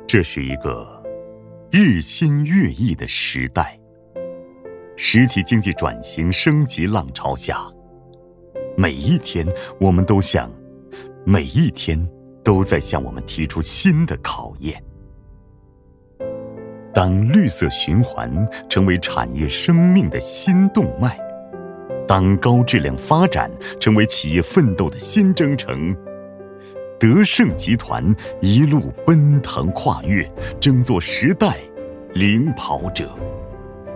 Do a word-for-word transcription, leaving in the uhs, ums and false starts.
这是一个日新月异的时代，实体经济转型升级浪潮下，每一天我们都想，每一天都在向我们提出新的考验。当绿色循环成为产业生命的新动脉，当高质量发展成为企业奋斗的新征程，德胜集团一路奔腾跨越，争做时代领跑者。